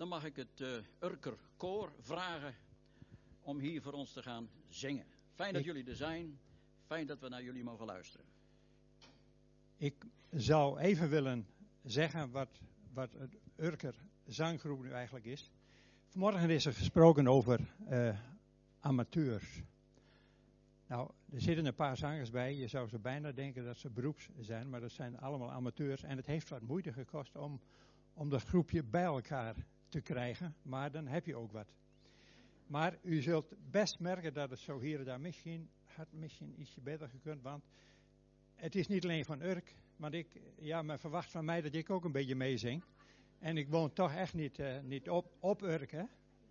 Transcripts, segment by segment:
dan mag ik het Urker Koor vragen om hier voor ons te gaan zingen. Fijn dat jullie er zijn. Fijn dat we naar jullie mogen luisteren. Ik zou even willen zeggen wat het Urker zanggroep nu eigenlijk is. Vanmorgen is er gesproken over amateurs. Nou, er zitten een paar zangers bij. Je zou zo bijna denken dat ze beroeps zijn, maar dat zijn allemaal amateurs. En het heeft wat moeite gekost om dat groepje bij elkaar te krijgen. Maar dan heb je ook wat. Maar u zult best merken dat het zo hier en daar misschien ietsje beter gekund. Want het is niet alleen van Urk. Want men verwacht van mij dat ik ook een beetje meezing. En ik woon toch echt niet op Urk, hè.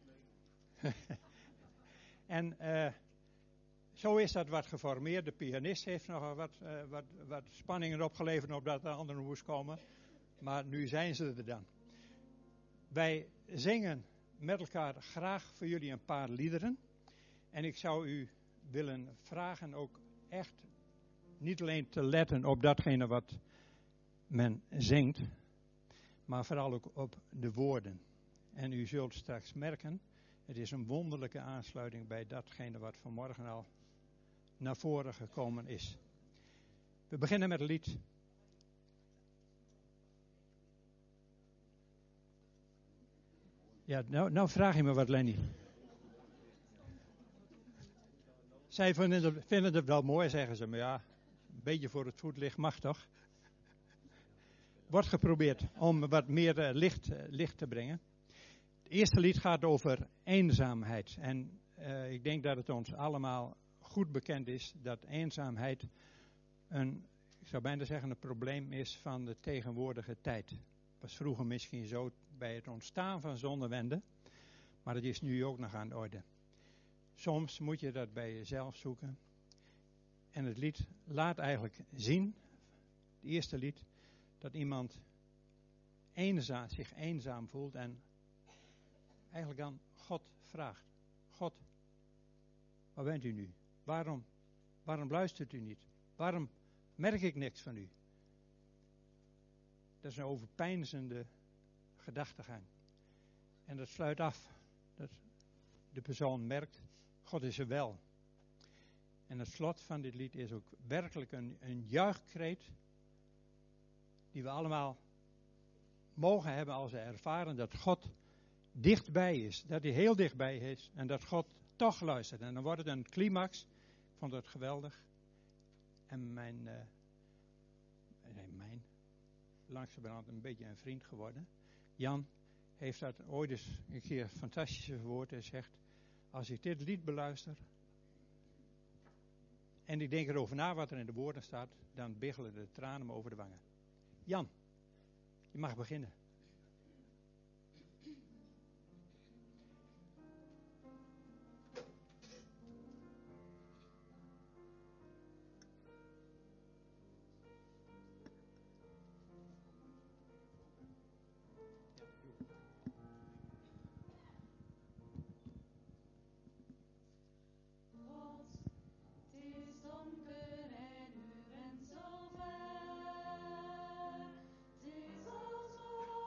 En zo is dat wat geformeerd. De pianist heeft nog wat spanningen opgeleverd opdat de andere moest komen. Maar nu zijn ze er dan. Wij zingen met elkaar graag voor jullie een paar liederen. En ik zou u willen vragen ook echt niet alleen te letten op datgene wat men zingt, maar vooral ook op de woorden. En u zult straks merken, het is een wonderlijke aansluiting bij datgene wat vanmorgen al naar voren gekomen is. We beginnen met een lied. Ja, nou vraag je me wat, Lenny. Zij vinden het wel mooi, zeggen ze, maar ja, een beetje voor het voetlicht mag toch? Wordt geprobeerd om wat meer licht te brengen. Het eerste lied gaat over eenzaamheid. En ik denk dat het ons allemaal goed bekend is dat eenzaamheid ik zou bijna zeggen, een probleem is van de tegenwoordige tijd. Het was vroeger misschien zo bij het ontstaan van zonnewende, maar het is nu ook nog aan de orde. Soms moet je dat bij jezelf zoeken. En het lied laat eigenlijk zien, het eerste lied, dat iemand zich eenzaam voelt en eigenlijk aan God vraagt. God, waar bent u nu? Waarom luistert u niet? Waarom merk ik niks van u? Dat is een overpeinzende gedachtegang. En dat sluit af dat de persoon merkt, God is er wel. En het slot van dit lied is ook werkelijk een juichkreet die we allemaal mogen hebben als we ervaren dat God dichtbij is. Dat hij heel dichtbij is en dat God toch luistert. En dan wordt het een climax. Ik vond het geweldig. En mijn langzamerhand een beetje een vriend geworden. Jan heeft dat ooit eens een keer fantastisch verwoord en zegt, als ik dit lied beluister en ik denk erover na wat er in de woorden staat, dan biggelen de tranen me over de wangen. Jan, je mag beginnen. Het is alsof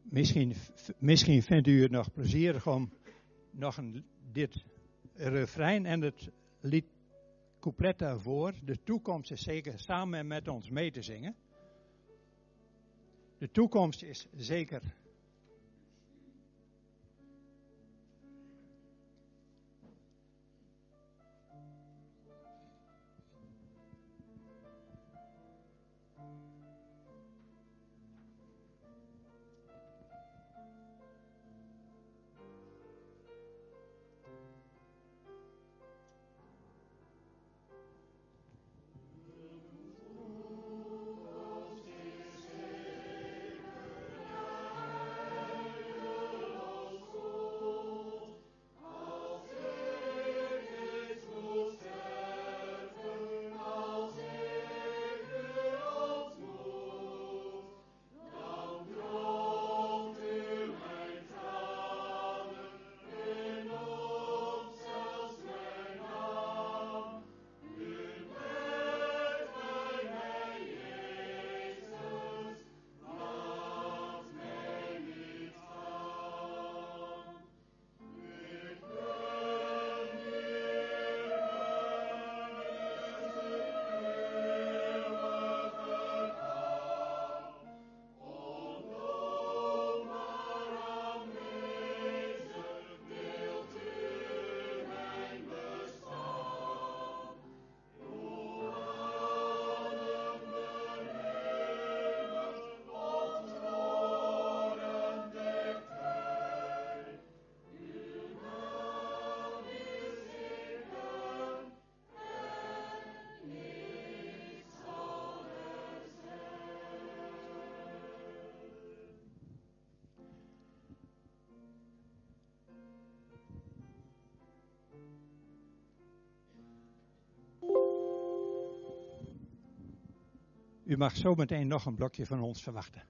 Misschien vindt u het nog plezierig om nog dit refrein en het lied couplet daarvoor, de toekomst is zeker, samen met ons mee te zingen. De toekomst is zeker. U mag zo meteen nog een blokje van ons verwachten.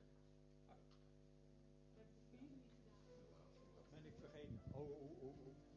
Ben ik vergeten? Oh.